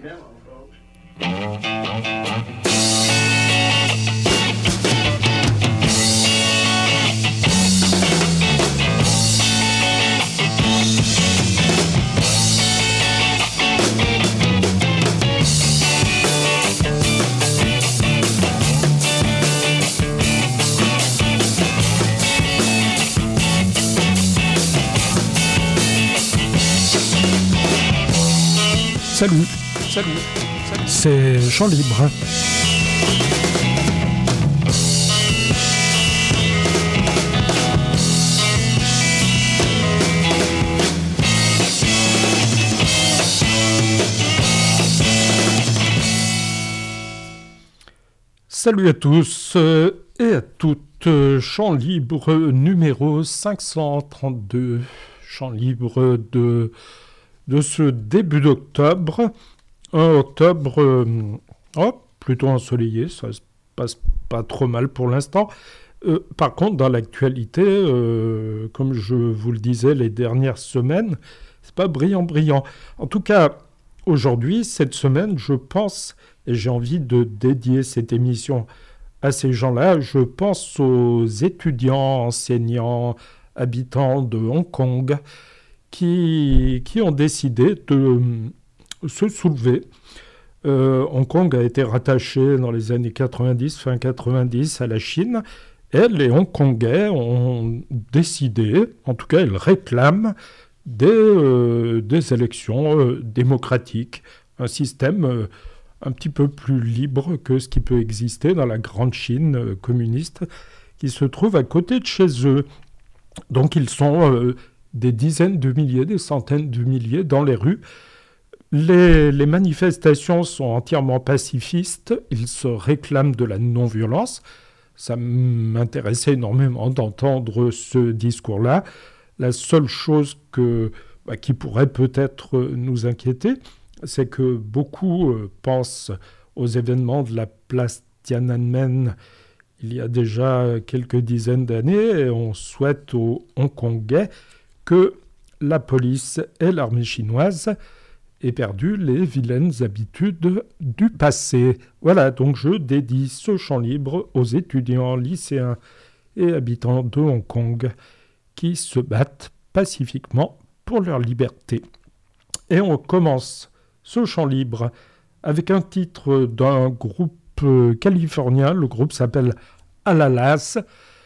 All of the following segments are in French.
Salut, c'est Chant Libre. Salut à tous et à toutes, Chant Libre numéro 532, Chant Libre de ce début d'octobre, un octobre plutôt ensoleillé, ça se passe pas trop mal pour l'instant. Par contre, dans l'actualité, comme je vous le disais les dernières semaines, c'est pas brillant. En tout cas, aujourd'hui, cette semaine, je pense, et j'ai envie de dédier cette émission à ces gens-là, je pense aux étudiants, enseignants, habitants de Hong Kong, qui ont décidé de se soulever. Hong Kong a été rattaché dans les années 90, fin 90, à la Chine, et les Hongkongais ont décidé, en tout cas ils réclament, des élections démocratiques, un système un petit peu plus libre que ce qui peut exister dans la grande Chine communiste qui se trouve à côté de chez eux. Donc ils sont des dizaines de milliers, des centaines de milliers dans les rues. Les manifestations sont entièrement pacifistes. Ils se réclament de la non-violence. Ça m'intéressait énormément d'entendre ce discours-là. La seule chose qui pourrait peut-être nous inquiéter, c'est que beaucoup pensent aux événements de la place Tiananmen il y a déjà quelques dizaines d'années, et on souhaite aux Hongkongais que la police et l'armée chinoise aient perdu les vilaines habitudes du passé. Voilà, donc je dédie ce chant libre aux étudiants, lycéens et habitants de Hong Kong qui se battent pacifiquement pour leur liberté. Et on commence ce chant libre avec un titre d'un groupe californien. Le groupe s'appelle Alalas.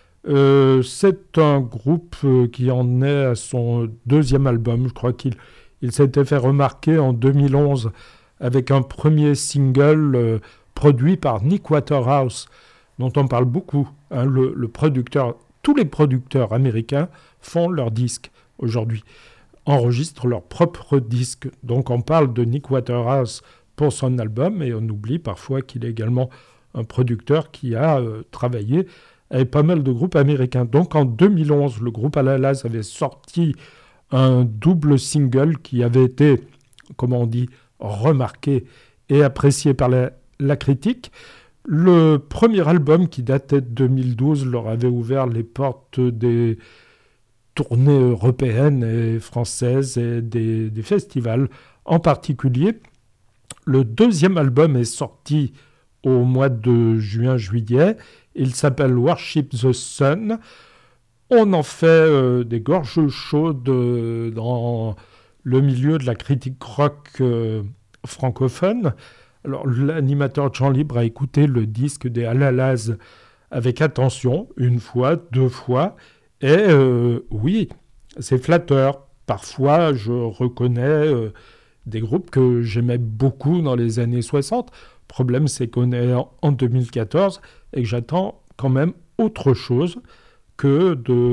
C'est un groupe qui en est à son deuxième album. Je crois qu'il s'était fait remarquer en 2011 avec un premier single produit par Nick Waterhouse, dont on parle beaucoup. Le producteur, tous les producteurs américains font leurs disques aujourd'hui, enregistrent leurs propres disques. Donc on parle de Nick Waterhouse pour son album, et on oublie parfois qu'il est également un producteur qui a travaillé avec pas mal de groupes américains. Donc en 2011, le groupe Alalas avait sorti un double single qui avait été, comment on dit, remarqué et apprécié par la critique. Le premier album, qui datait de 2012, leur avait ouvert les portes des tournées européennes et françaises et des festivals en particulier. Le deuxième album est sorti au mois de juin-juillet. Il s'appelle Worship the Sun. On en fait des gorges chaudes dans le milieu de la critique rock francophone. Alors, l'animateur de Chant Libre a écouté le disque des Alalas avec attention, une fois, deux fois. Et oui, c'est flatteur. Parfois, je reconnais des groupes que j'aimais beaucoup dans les années 60. Le problème, c'est qu'on est en 2014 et que j'attends quand même autre chose que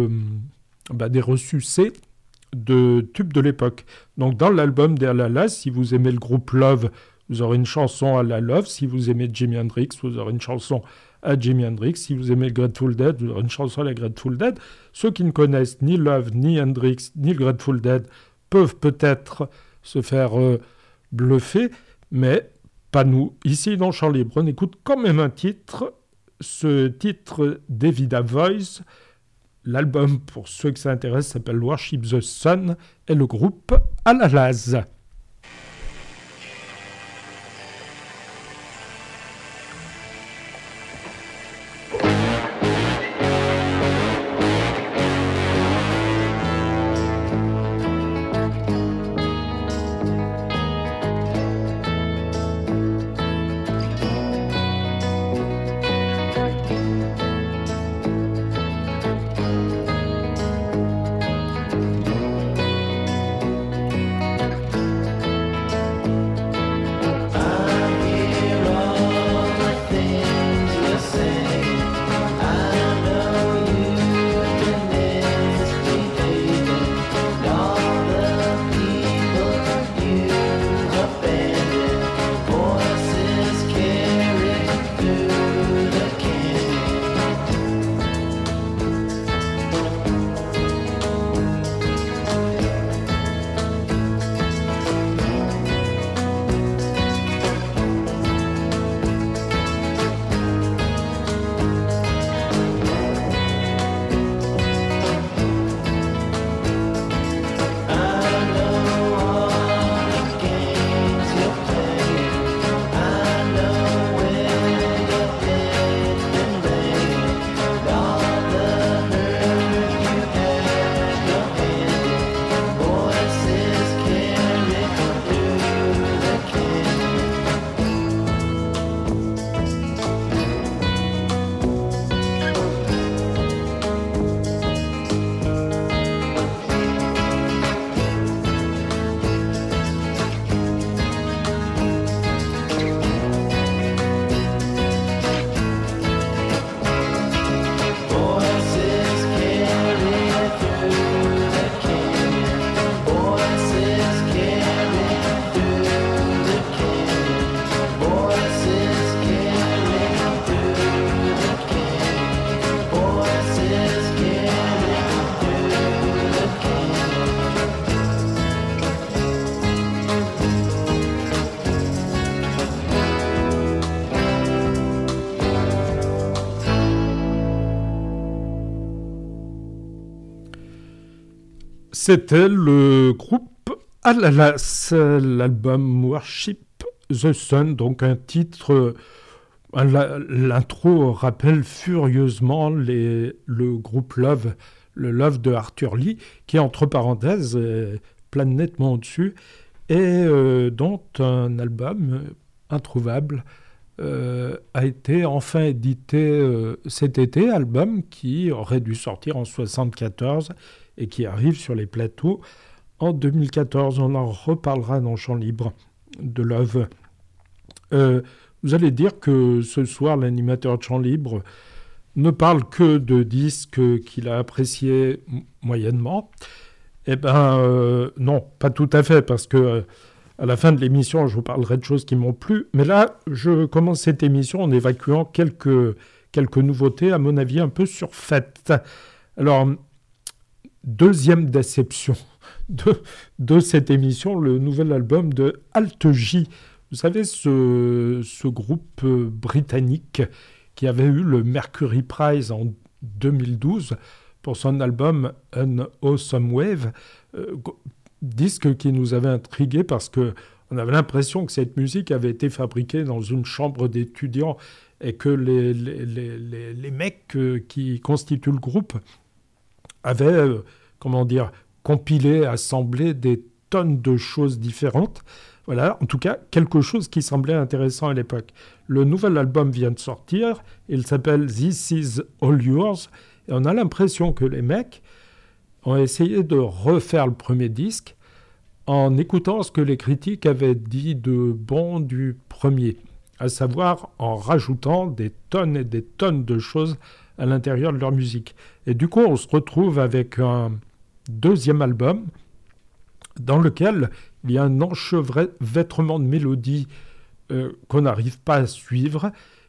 des ressucés de tubes de l'époque. Donc, dans l'album des Alalas, si vous aimez le groupe Love, vous aurez une chanson à la Love. Si vous aimez Jimi Hendrix, vous aurez une chanson à Jimi Hendrix. Si vous aimez le Grateful Dead, vous aurez une chanson à la Grateful Dead. Ceux qui ne connaissent ni Love, ni Hendrix, ni le Grateful Dead peuvent peut-être se faire bluffer, mais pas nous. Ici, dans Chant Libre, on écoute quand même un titre. Ce titre d'Evida Voice, l'album, pour ceux que ça intéresse, s'appelle Worship the Sun, et le groupe Alalas. C'était le groupe Alalas, l'album Worship the Sun, donc un titre. L'intro rappelle furieusement le groupe Love, le Love de Arthur Lee, qui entre parenthèses plane nettement au-dessus, et dont un album introuvable a été enfin édité cet été, album qui aurait dû sortir en 1974 et qui arrive sur les plateaux en 2014. On en reparlera dans Chant Libre de Love. Vous allez dire que ce soir, l'animateur de Chant Libre ne parle que de disques qu'il a appréciés moyennement. Eh bien, non, pas tout à fait, parce que à la fin de l'émission, je vous parlerai de choses qui m'ont plu. Mais là, je commence cette émission en évacuant quelques nouveautés, à mon avis, un peu surfaites. Alors, deuxième déception de cette émission, le nouvel album de Alt J. Vous savez, ce groupe britannique qui avait eu le Mercury Prize en 2012 pour son album An Awesome Wave, disque qui nous avait intrigués parce qu'on avait l'impression que cette musique avait été fabriquée dans une chambre d'étudiants et que les mecs qui constituent le groupe avaient, compilé, assemblé des tonnes de choses différentes. Voilà, en tout cas, quelque chose qui semblait intéressant à l'époque. Le nouvel album vient de sortir, il s'appelle This Is All Yours, et on a l'impression que les mecs ont essayé de refaire le premier disque en écoutant ce que les critiques avaient dit de bon du premier, à savoir en rajoutant des tonnes et des tonnes de choses à l'intérieur de leur musique. Et du coup, on se retrouve avec un deuxième album dans lequel il y a un enchevêtrement de mélodies qu'on n'arrive pas à suivre.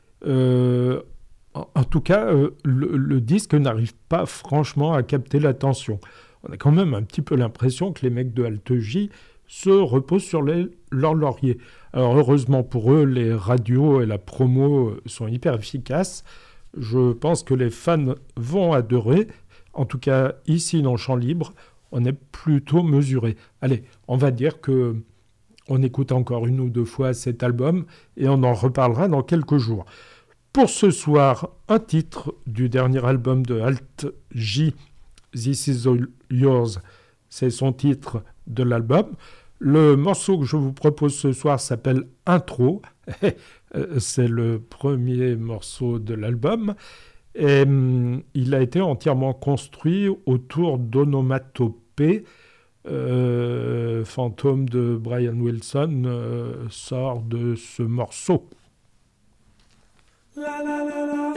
En tout cas, le disque n'arrive pas franchement à capter l'attention. On a quand même un petit peu l'impression que les mecs de Alt J se reposent sur leurs lauriers. Alors heureusement pour eux, les radios et la promo sont hyper efficaces. Je pense que les fans vont adorer. En tout cas, ici dans Chant Libre, on est plutôt mesuré. Allez, on va dire que on écoute encore une ou deux fois cet album et on en reparlera dans quelques jours. Pour ce soir, un titre du dernier album de Alt J, This Is All Yours, c'est son titre de l'album. Le morceau que je vous propose ce soir s'appelle Intro. C'est le premier morceau de l'album. Et il a été entièrement construit autour d'Onomatopée. Fantôme de Brian Wilson sort de ce morceau. La, la, la, la.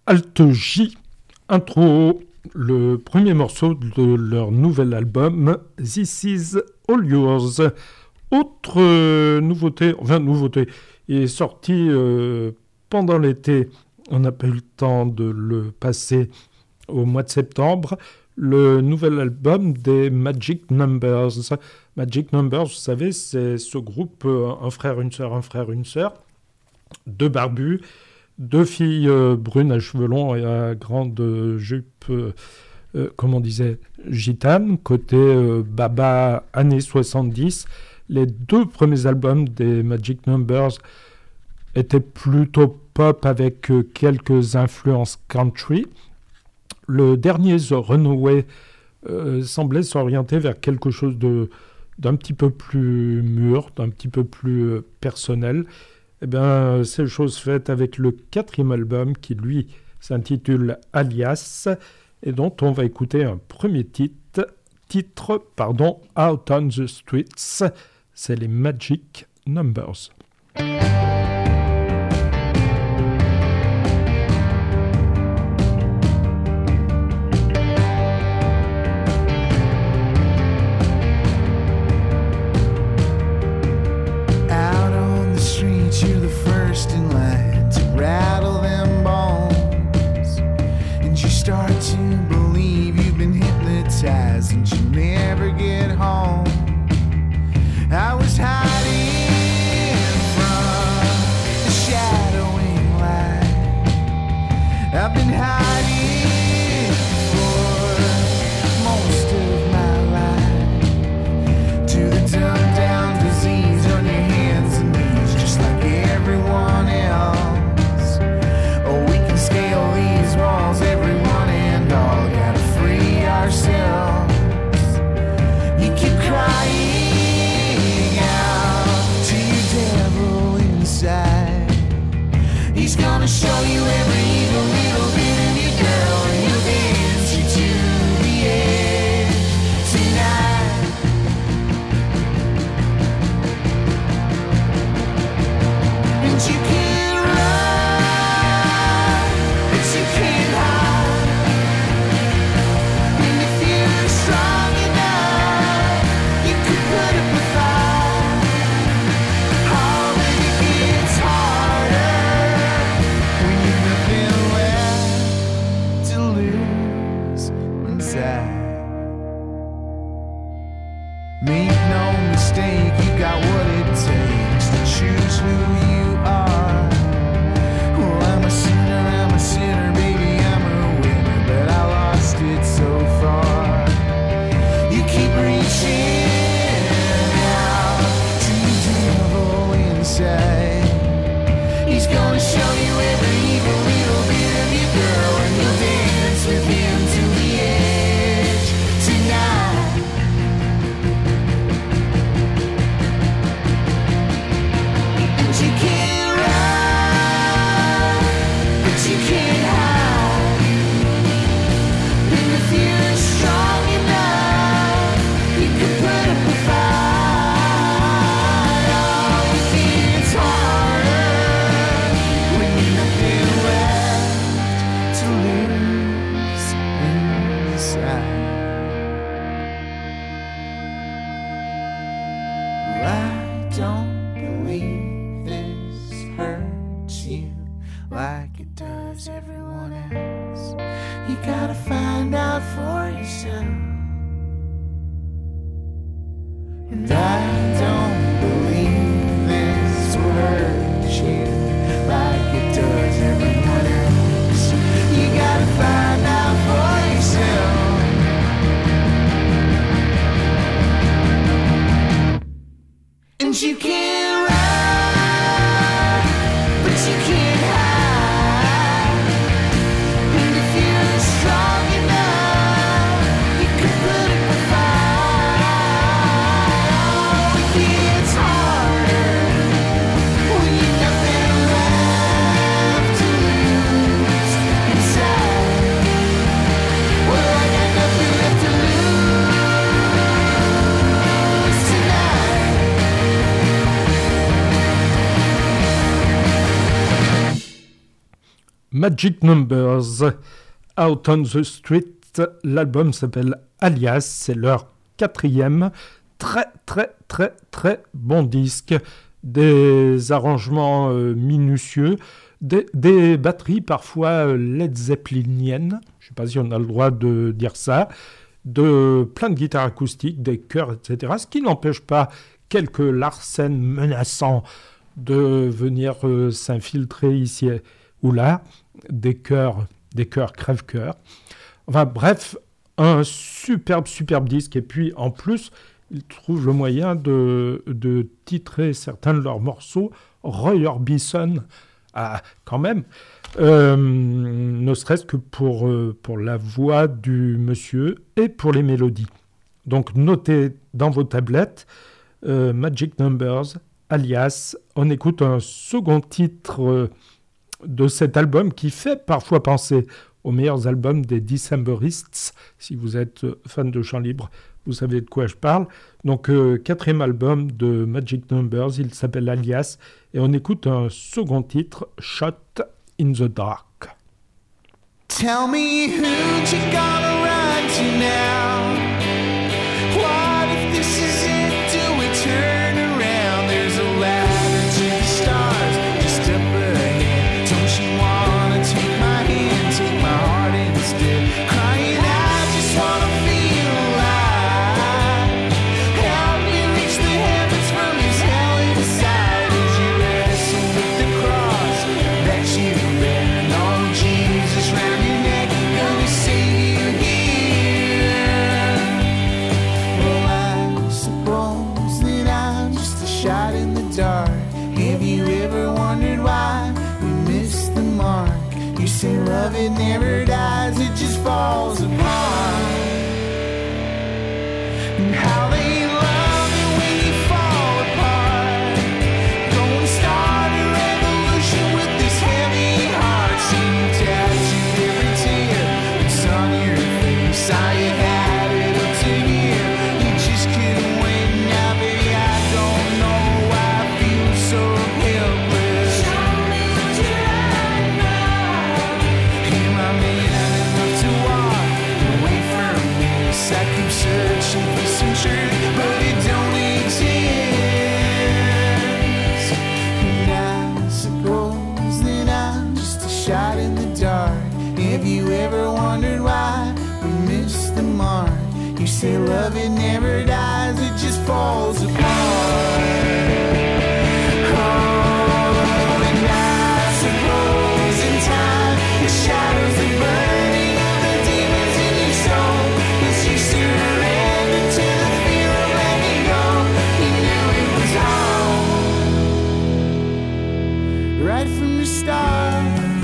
Alt J, intro, le premier morceau de leur nouvel album This Is All Yours. Autre nouveauté, il est sorti pendant l'été, on n'a pas eu le temps de le passer au mois de septembre, le nouvel album des Magic Numbers. Magic Numbers, vous savez, c'est ce groupe, un frère, une sœur, deux barbus, deux filles brunes à cheveux longs et à grande jupe, comme on disait, gitane, côté Baba années 70. Les deux premiers albums des Magic Numbers étaient plutôt pop avec quelques influences country. Le dernier, The Runaway, semblait s'orienter vers quelque chose d'un petit peu plus mûr, d'un petit peu plus personnel. Eh bien, c'est chose faite avec le quatrième album qui, lui, s'intitule Alias et dont on va écouter un premier titre, Out on the Streets. C'est les Magic Numbers. You're the first in line to rattle them bones, and you start to believe you've been hypnotized and you never get home. I was hiding from the shadowing light. I've been hiding for most of my life, to the dumbed down disease on your hands and knees, just like everyone else. Oh, we can scale these walls, everyone and all, gotta free ourselves. You keep crying out to your devil inside. He's gonna show you every evil little bit of you, girl, and he'll dance you to the edge tonight. And you can run, but you can't hide. And if you're strong enough, you can put up a fight. Oh, but it gets harder when you've nothing left to lose inside. Make no mistake, you got what it takes to choose who you are. Well, I'm a sinner, baby, I'm a winner, but I lost it so far. You keep reaching out to the devil inside. He's gonna show you every evil little bit of you, girl, and you'll dance with him to the edge tonight. And you can't run, but you can't hide. And if you're strong enough, you can put up a fight. Oh, it gets harder when you've nothing left to lose inside. I don't believe this hurts you like it does everyone else. You gotta find out for yourself. And I don't believe this will hurt you like it does everyone else. You gotta find out for yourself. And you can't run, but you can't hide. And if you're strong enough, you can put up a fight. Oh, it gets harder when you've nothing left to lose inside. Well, I got nothing left to lose tonight. Magic Numbers, Out on the Street. L'album s'appelle Alias, c'est leur 4e. Très, très, très, très bon disque. Des arrangements minutieux, des batteries parfois Led Zeppeliniennes, je ne sais pas si on a le droit de dire ça, plein de guitares acoustiques, des chœurs, etc. Ce qui n'empêche pas quelques Larsen menaçants de venir s'infiltrer ici ou là, des chœurs crève-cœur. Enfin bref, un superbe disque. Et puis en plus, ils trouvent le moyen de titrer certains de leurs morceaux Roy Orbison, quand même, ne serait-ce que pour la voix du monsieur et pour les mélodies. Donc notez dans vos tablettes Magic Numbers, Alias. On écoute un second titre de cet album qui fait parfois penser aux meilleurs albums des Decemberists. Si vous êtes fan de chant libre, vous savez de quoi je parle. Donc, 4e album de Magic Numbers, il s'appelle Alias, et on écoute un second titre, Shot in the Dark. Tell me who'd you gonna run to now? What if this is it? Do we turn around? There's a ladder to the stars just up ahead. Don't you wanna take my hand, take my heart instead? Crying out, just wanna feel alive. Help me reach the heavens from this hell inside as you wrestle with the cross that you bear. Oh, Jesus, round your neck, gonna save you here. Well, I suppose that I'm just a shot in the dark. Have you ever wondered why we miss the mark? You say love, it never dies, it just falls apart. And how they love it when you fall apart. Go and start a revolution with this heavy heart. See you tattooed every tear that's on your face. I had it up to here, you just couldn't wait. Now, baby, I don't know why I feel so helpless. Am I man enough to walk away from this? I keep searching for some truth, but it don't exist. And I suppose that I'm just a shot in the dark. Have you ever wondered why we miss the mark? You say love, it never dies, it just falls apart. Oh, and I suppose in time the shadows, the burning of the demons in your soul, as you surrender to the fear of letting go, you knew it was home right from the start.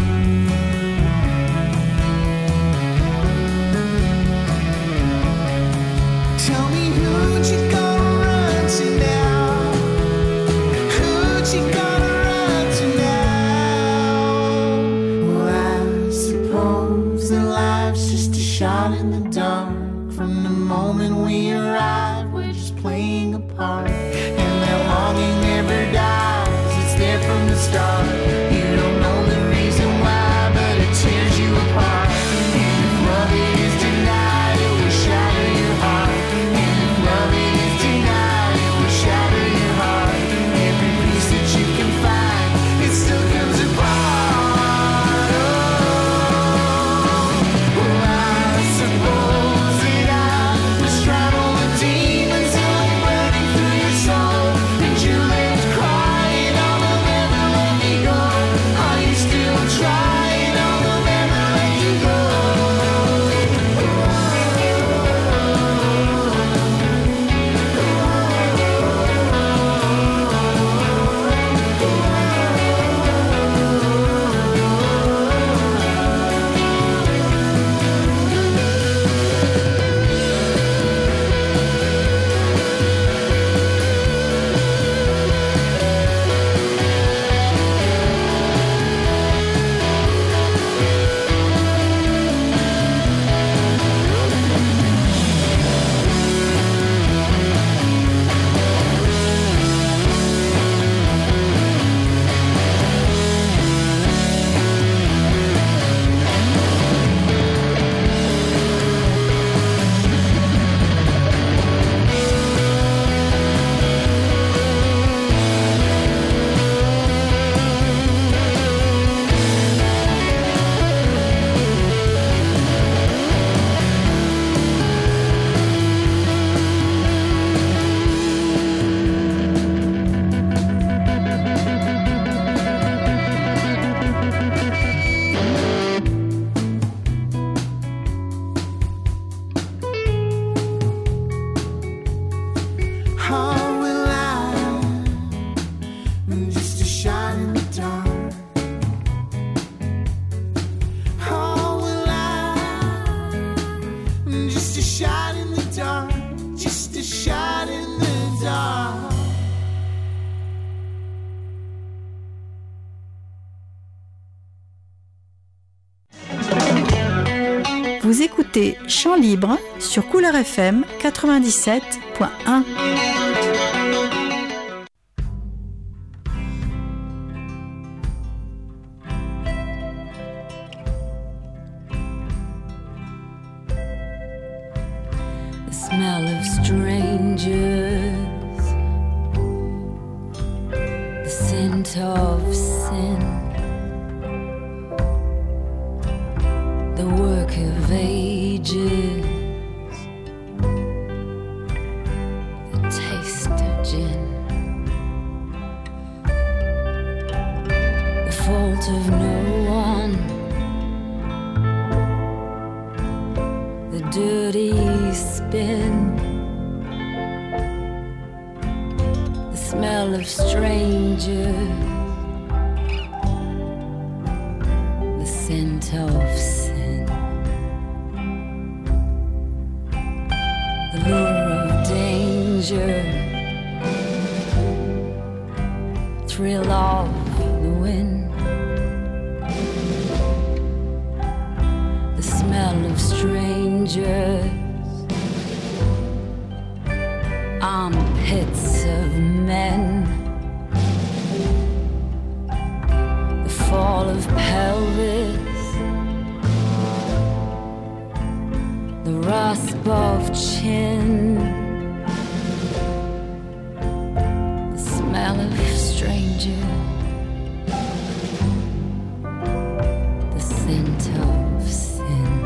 Tell me who'd you gonna run to now? Who'd you gonna run to now? Well, I suppose that life's just a shot in the dark. From the moment we arrive, we're just playing a part. And that longing never dies, it's there from the start. You don't know the reason why, but it tears you apart. And if love is denied, it will shatter your heart. And if love is denied, it will shatter your heart. Every piece that you can find, it still comes apart. Oh, well, I suppose that I must straddle the demons till I'm burning through your soul. And you left crying, oh, they'll never let me go. Vous écoutez Chant Libre sur Couleur FM 97.1. The smell of strangers, the scent of sin, the work of ages, the taste of gin, the fault of no one, the dirty spin, the smell of strangers, the scent of sin, the lure of danger, thrill of the wind, the smell of strangers, armpits of men, the fall of pelvis, the rasp of chin, the smell of stranger, the scent of sin.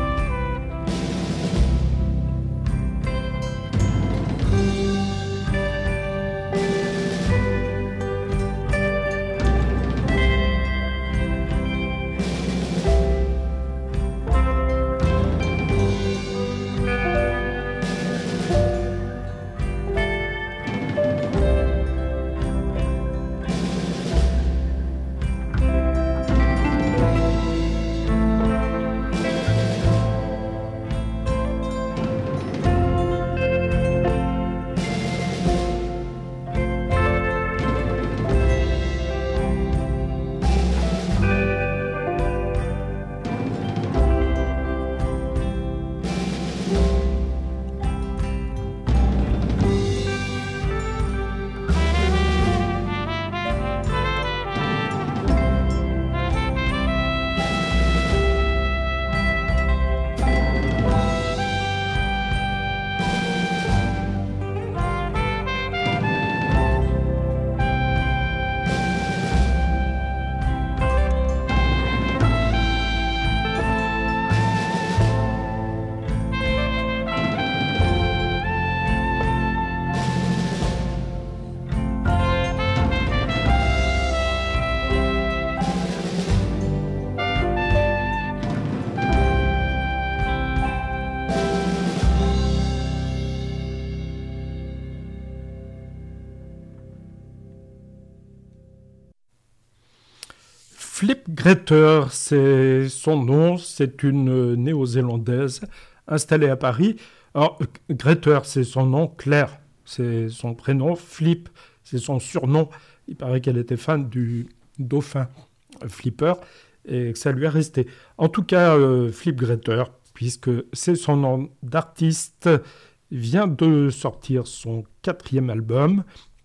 Flip Greta, c'est son nom, c'est une néo-zélandaise installée à Paris. Alors, Greta, c'est son nom, Claire, c'est son prénom, Flip, c'est son surnom. Il paraît qu'elle était fan du dauphin Flipper et que ça lui est resté. En tout cas, Flip Greta, puisque c'est son nom d'artiste, vient de sortir son 4e album.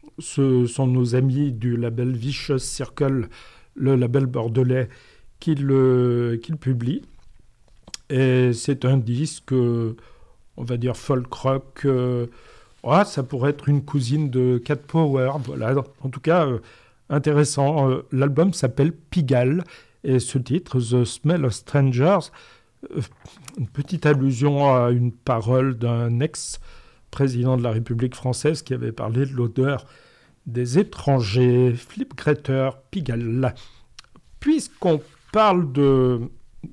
Ce sont nos amis du label Vicious Circle, le label bordelais, qui le publie. Et c'est un disque, on va dire folk rock. Ça pourrait être une cousine de Cat Power. Voilà. En tout cas, intéressant. L'album s'appelle Pigalle. Et ce titre, The Smell of Strangers, une petite allusion à une parole d'un ex-président de la République française qui avait parlé de l'odeur des étrangers. Flip Greta, Pigalle. Puisqu'on parle de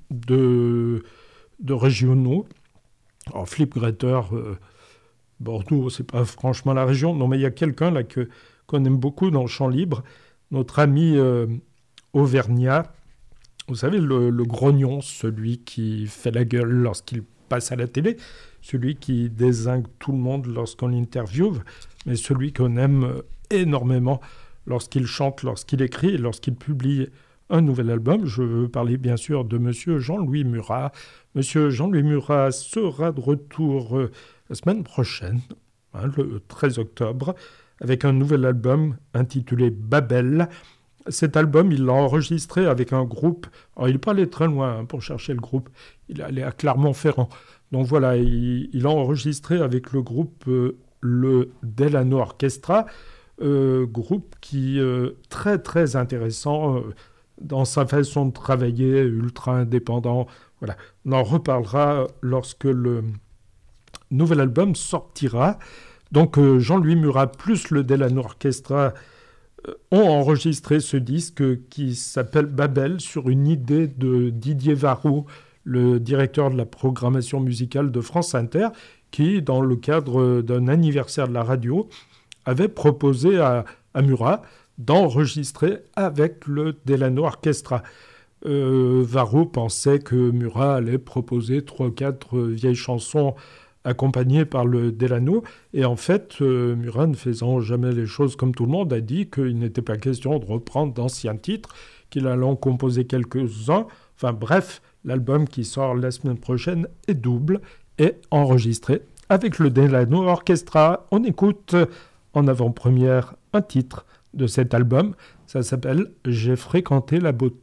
régionaux, alors Flip Greta, Bordeaux, c'est pas franchement la région, non, mais il y a quelqu'un là qu'on aime beaucoup dans le Chant Libre, notre ami Auvergnat, vous savez, le grognon, celui qui fait la gueule lorsqu'il passe à la télé, celui qui dézingue tout le monde lorsqu'on l'interviewe, mais celui qu'on aime énormément lorsqu'il chante, lorsqu'il écrit et lorsqu'il publie un nouvel album. Je parlais bien sûr de Monsieur Jean-Louis Murat. Monsieur Jean-Louis Murat sera de retour la semaine prochaine, le 13 octobre, avec un nouvel album intitulé Babel. Cet album, il l'a enregistré avec un groupe. Alors, il n'est pas allé très loin pour chercher le groupe. Il est allé à Clermont-Ferrand. Donc voilà, il a enregistré avec le groupe le Delano Orchestra, groupe qui est très très intéressant dans sa façon de travailler, ultra indépendant. Voilà. On en reparlera lorsque le nouvel album sortira. Donc Jean-Louis Murat plus le Delano Orchestra ont enregistré ce disque qui s'appelle Babel sur une idée de Didier Varro, le directeur de la programmation musicale de France Inter, qui, dans le cadre d'un anniversaire de la radio, avait proposé à Murat d'enregistrer avec le Delano Orchestra. Varro pensait que Murat allait proposer 3 ou 4 vieilles chansons accompagnées par le Delano. Et en fait, Murat, ne faisant jamais les choses comme tout le monde, a dit qu'il n'était pas question de reprendre d'anciens titres, qu'il allait en composer quelques-uns. Enfin bref, l'album qui sort la semaine prochaine est double et enregistré avec le Delano Orchestra. On écoute en avant-première un titre de cet album. Ça s'appelle « J'ai fréquenté la beauté ».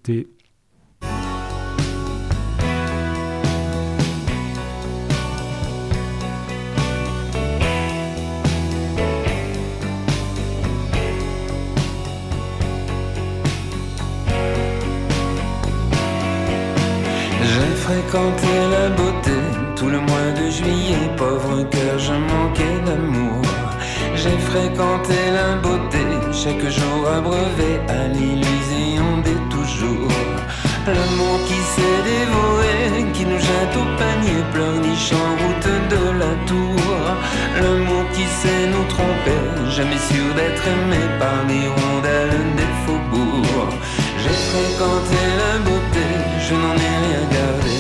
Fréquenté la beauté tout le mois de juillet, pauvre cœur, je manquais d'amour. J'ai fréquenté la beauté chaque jour abreuvé à l'illusion des toujours. L'amour qui s'est dévoré, qui nous jette au panier, pleurniche en route de la tour. L'amour qui sait nous tromper, jamais sûr d'être aimé par les rondelles des faubourgs. J'ai fréquenté la beauté, je n'en ai rien gardé.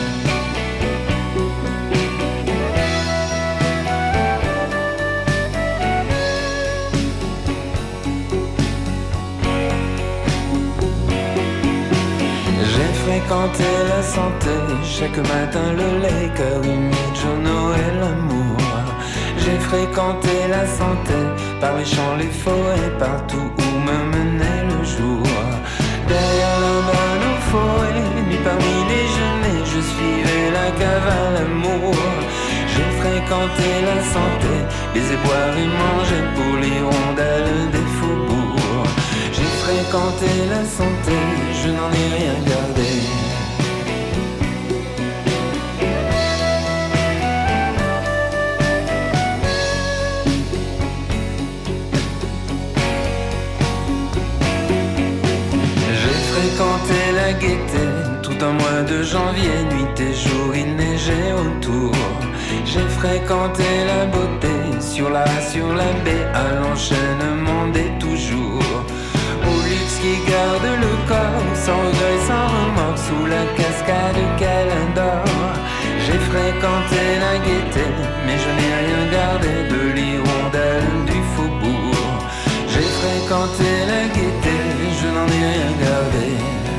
J'ai fréquenté la santé, chaque matin le lait, cœur humide, journaux et l'amour. J'ai fréquenté la santé, par les champs, les forêts, partout où me menait le jour. Derrière là-bas nos forêts, nuit parmi les genêts, je suivais la cave à l'amour. J'ai fréquenté la santé, les éboueurs et mangé pour les rondelles des faubourgs. J'ai fréquenté la santé, je n'en ai rien gardé. Fréquenté la gaieté, tout un mois de janvier, nuit et jour, il neigeait autour. J'ai fréquenté la beauté, sur la baie, à l'enchaînement des toujours. Au luxe qui garde le corps, sans regret, sans remords, sous la cascade qu'elle adore. J'ai fréquenté la gaieté, mais je n'ai rien gardé de l'hirondelle du faubourg. J'ai fréquenté la gaieté, je n'en ai rien gardé.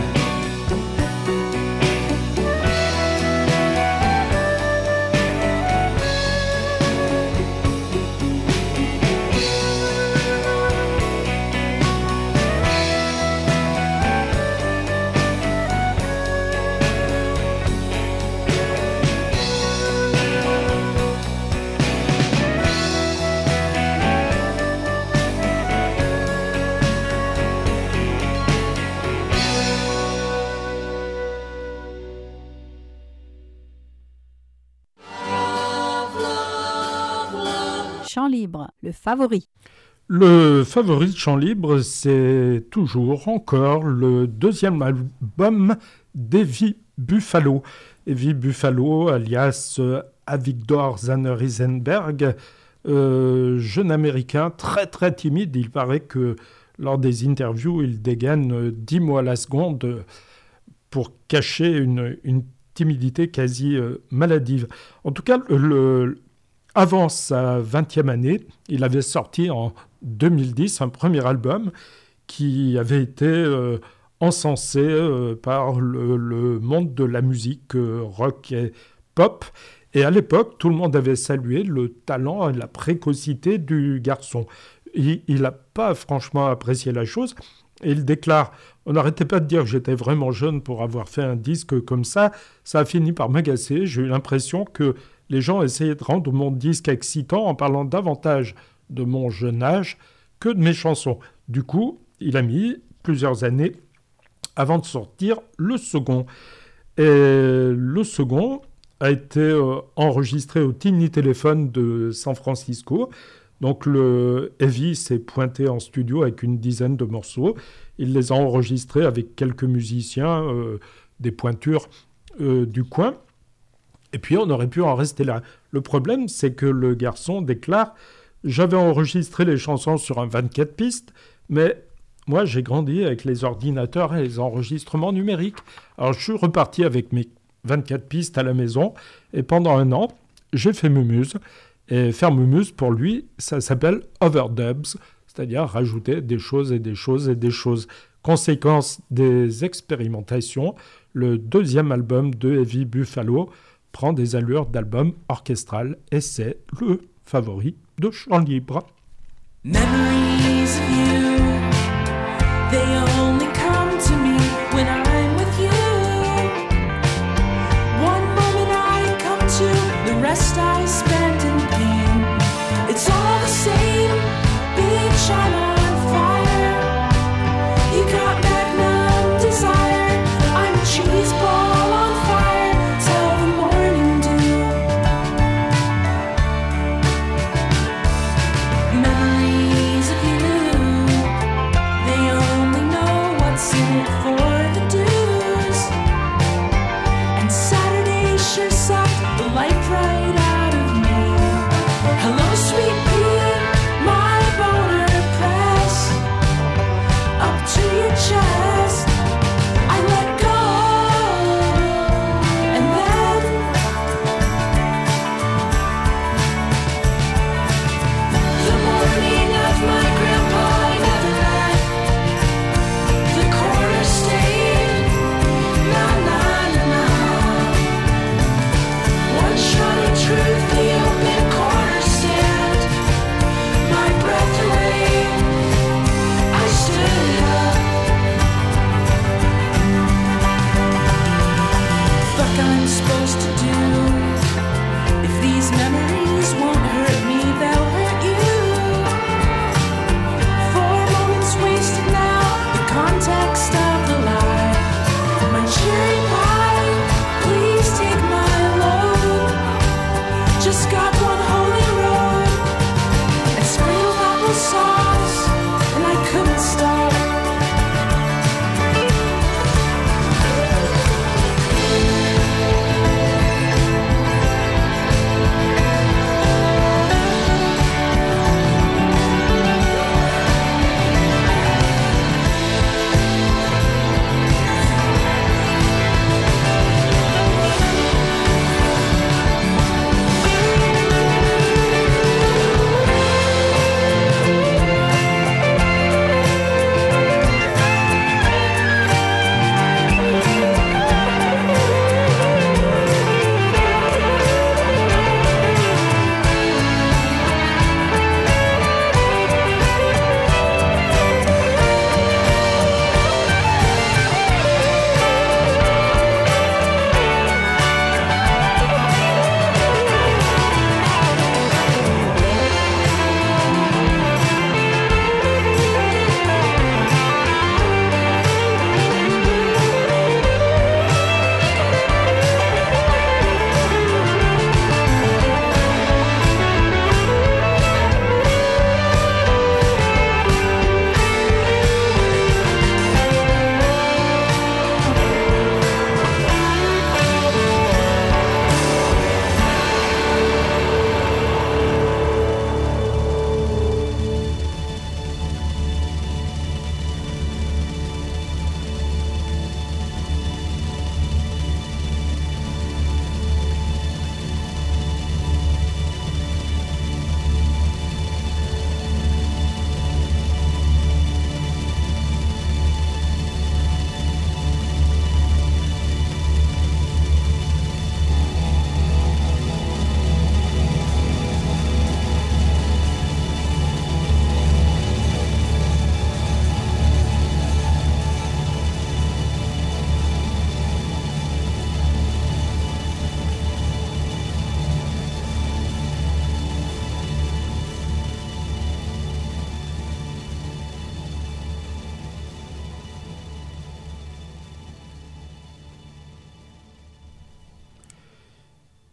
Chant libre, le favori. Le favori de Chant libre, c'est toujours encore le deuxième album d'Evie Buffalo. Evie Buffalo, alias Avigdor Zanner-Isenberg, jeune américain très très timide. Il paraît que lors des interviews, il dégaine 10 mots à la seconde pour cacher une timidité quasi maladive. En tout cas, avant sa 20e année, il avait sorti en 2010 un premier album qui avait été encensé par le monde de la musique rock et pop. Et à l'époque, tout le monde avait salué le talent et la précocité du garçon. Il n'a pas franchement apprécié la chose. Et il déclare « On n'arrêtait pas de dire que j'étais vraiment jeune pour avoir fait un disque comme ça. Ça a fini par m'agacer. J'ai eu l'impression que les gens essayaient de rendre mon disque excitant en parlant davantage de mon jeune âge que de mes chansons. Du coup, il a mis plusieurs années avant de sortir le second. Et le second a été enregistré au Tiny Telephone de San Francisco. Donc le Heavy s'est pointé en studio avec une dizaine de morceaux. Il les a enregistrés avec quelques musiciens, des pointures du coin. Et puis on aurait pu en rester là. Le problème, c'est que le garçon déclare « J'avais enregistré les chansons sur un 24 pistes, mais moi j'ai grandi avec les ordinateurs et les enregistrements numériques. Alors je suis reparti avec mes 24 pistes à la maison et pendant un an, j'ai fait mumuse. Et faire mumuse, pour lui, ça s'appelle overdubs, c'est-à-dire rajouter des choses et des choses et des choses. Conséquence des expérimentations, le deuxième album de Heavy Buffalo prend des allures d'album orchestral et c'est le favori de Chant Libre. Memories of you, they only come to me when I'm with you. One moment I come to, the rest I spend in pain. It's all the same, bitch, I'm on fire. You got magnum desire, I'm a cheese ball on fire till the morning dew. Memories of you,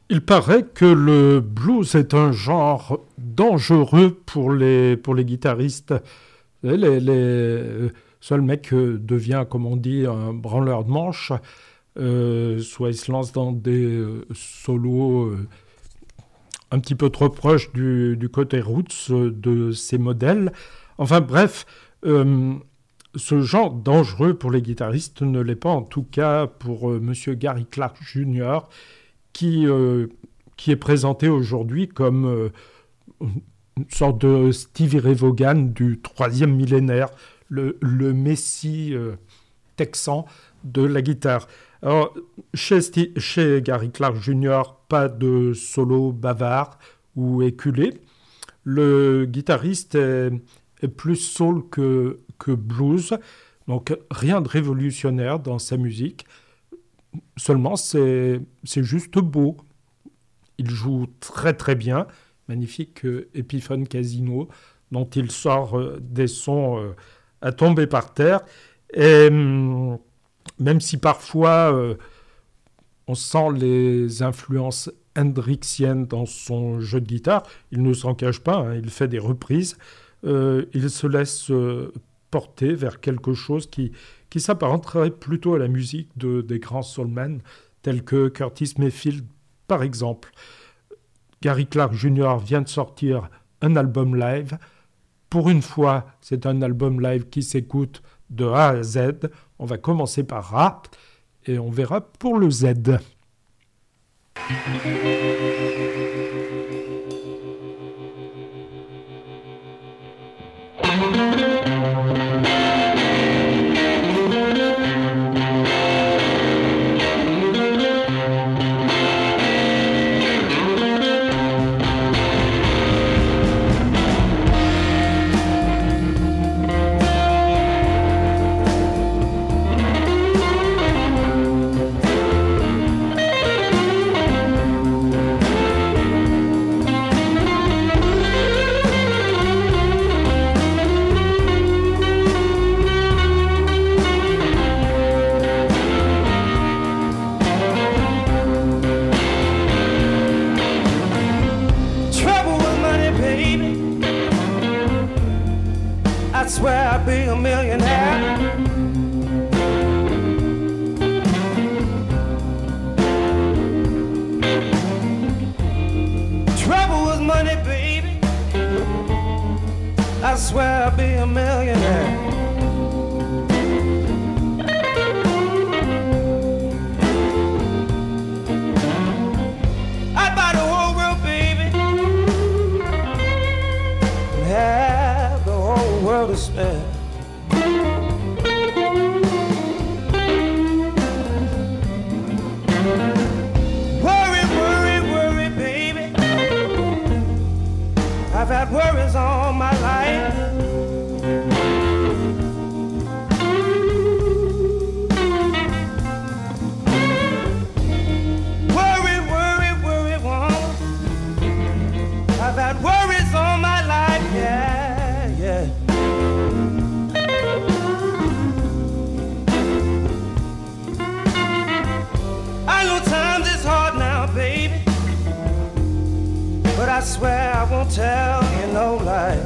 Il paraît que le blues est un genre dangereux pour les guitaristes. Vous savez, soit le mec devient, comme on dit, un branleur de manche, soit il se lance dans des solos un petit peu trop proches du côté roots de ses modèles. Enfin bref, ce genre dangereux pour les guitaristes ne l'est pas, en tout cas pour Monsieur Gary Clark Jr., qui est présenté aujourd'hui comme une sorte de Stevie Ray Vaughan du 3e millénaire, le messie texan de la guitare. Alors, chez Gary Clark Jr., pas de solo bavard ou éculé. Le guitariste est plus soul que blues, donc rien de révolutionnaire dans sa musique. Seulement, c'est juste beau. Il joue très très bien. Magnifique Epiphone Casino, dont il sort des sons à tomber par terre. Et même si parfois on sent les influences hendrixiennes dans son jeu de guitare, il ne s'en cache pas, hein, il fait des reprises. Il se laisse porter vers quelque chose qui s'apparenterait plutôt à la musique des grands soulmen, tels que Curtis Mayfield, par exemple. Gary Clark Jr. vient de sortir un album live. Pour une fois, c'est un album live qui s'écoute de A à Z. On va commencer par A et on verra pour le Z. I swear I won't tell you no lie.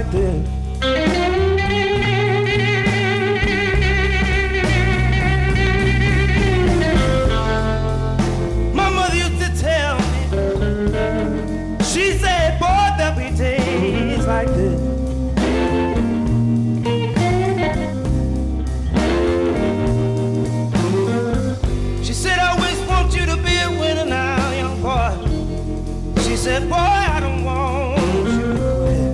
like this. My mother used to tell me, she said, boy, there'll be days like this. She said, I always want you to be a winner now, young boy. She said, boy, I don't want you to quit.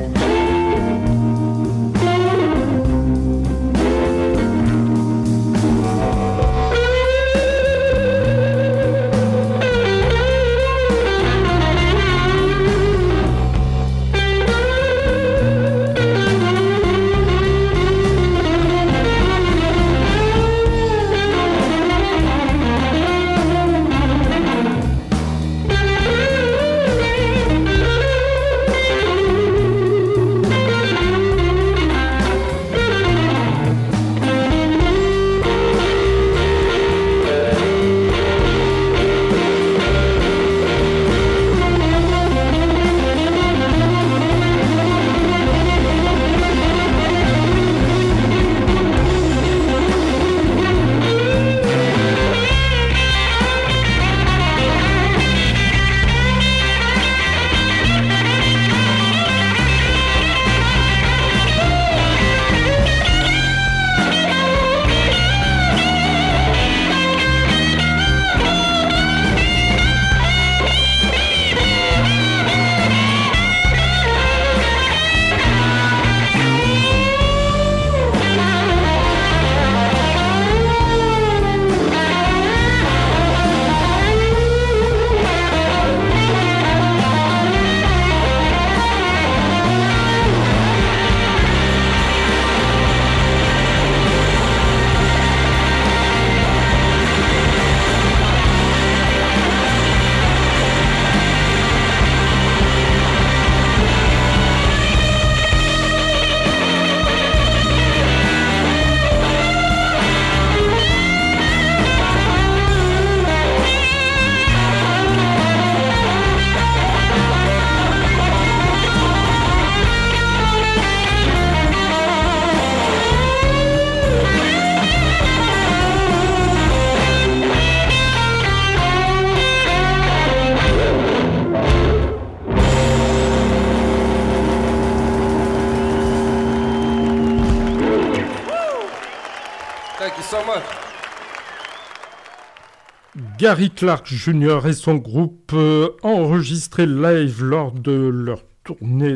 Gary Clark Jr. et son groupe enregistré live lors de leur tournée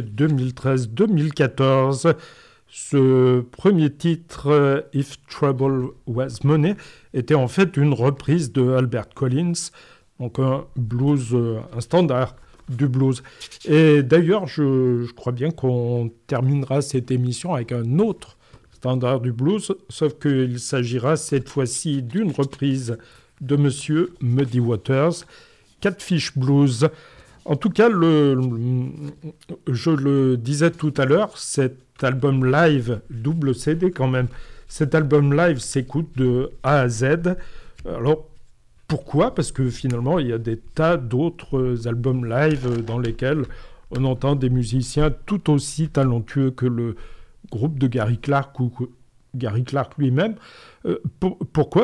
2013-2014. Ce premier titre, If Trouble Was Money, était en fait une reprise de Albert Collins, donc un blues, un standard du blues. Et d'ailleurs, je crois bien qu'on terminera cette émission avec un autre standard du blues, sauf qu'il s'agira cette fois-ci d'une reprise de Monsieur Muddy Waters, Catfish Blues. En tout cas, je le disais tout à l'heure, cet album live, double CD quand même, cet album live s'écoute de A à Z. Alors, pourquoi ? Parce que finalement, il y a des tas d'autres albums live dans lesquels on entend des musiciens tout aussi talentueux que le groupe de Gary Clark ou Gary Clark lui-même. Pourquoi ?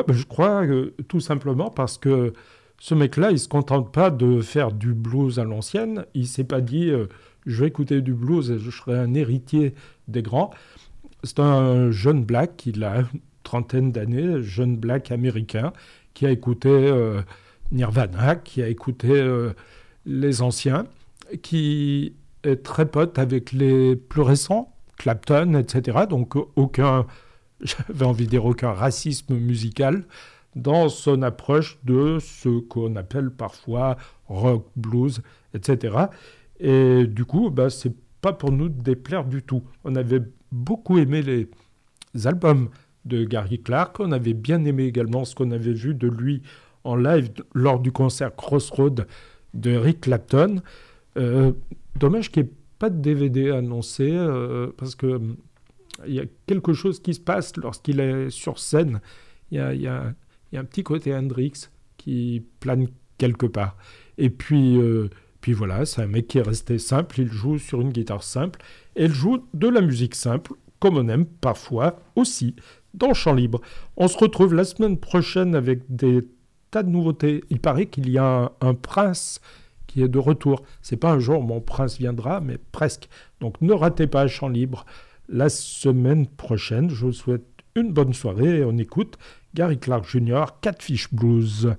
Je crois tout simplement parce que ce mec-là, il ne se contente pas de faire du blues à l'ancienne. Il ne s'est pas dit je vais écouter du blues et je serai un héritier des grands. C'est un jeune black, il a une trentaine d'années, jeune black américain, qui a écouté Nirvana, qui a écouté les anciens, qui est très pote avec les plus récents, Clapton, etc. Donc j'avais envie de dire aucun racisme musical dans son approche de ce qu'on appelle parfois rock, blues, etc. Et du coup, c'est pas pour nous de déplaire du tout. On avait beaucoup aimé les albums de Gary Clark, on avait bien aimé également ce qu'on avait vu de lui en live lors du concert Crossroads de Eric Clapton. Dommage qu'il n'y ait pas de DVD annoncé, parce que il y a quelque chose qui se passe lorsqu'il est sur scène. Il y a un petit côté Hendrix qui plane quelque part. Et puis puis voilà, c'est un mec qui est resté simple, il joue sur une guitare simple, et il joue de la musique simple, comme on aime parfois aussi dans Chant Libre. On se retrouve la semaine prochaine avec des tas de nouveautés. Il paraît qu'il y a un prince qui est de retour. C'est pas un jour mon prince viendra, mais presque. Donc ne ratez pas Chant Libre la semaine prochaine. Je vous souhaite une bonne soirée et on écoute Gary Clark Jr., Catfish Blues.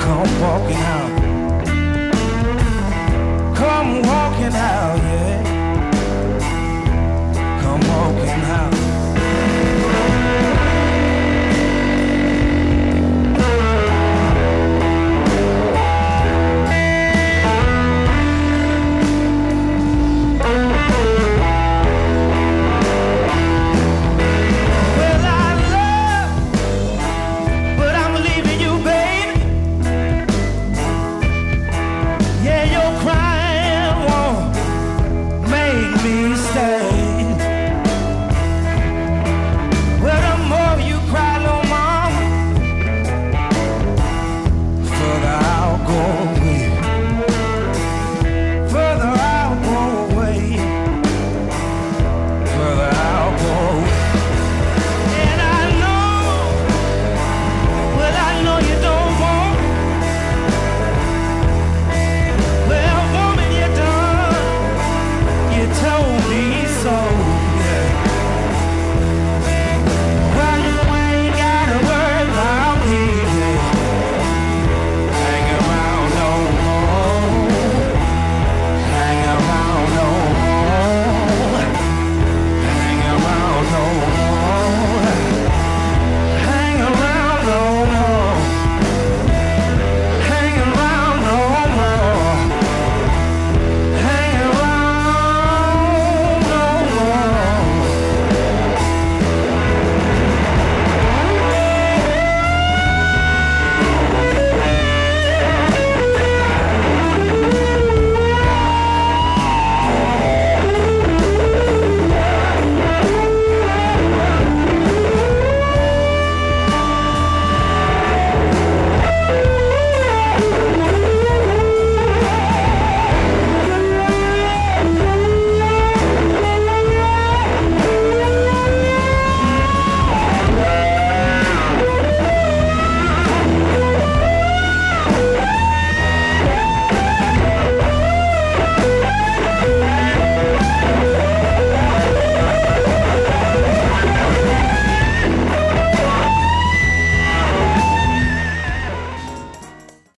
come walking out.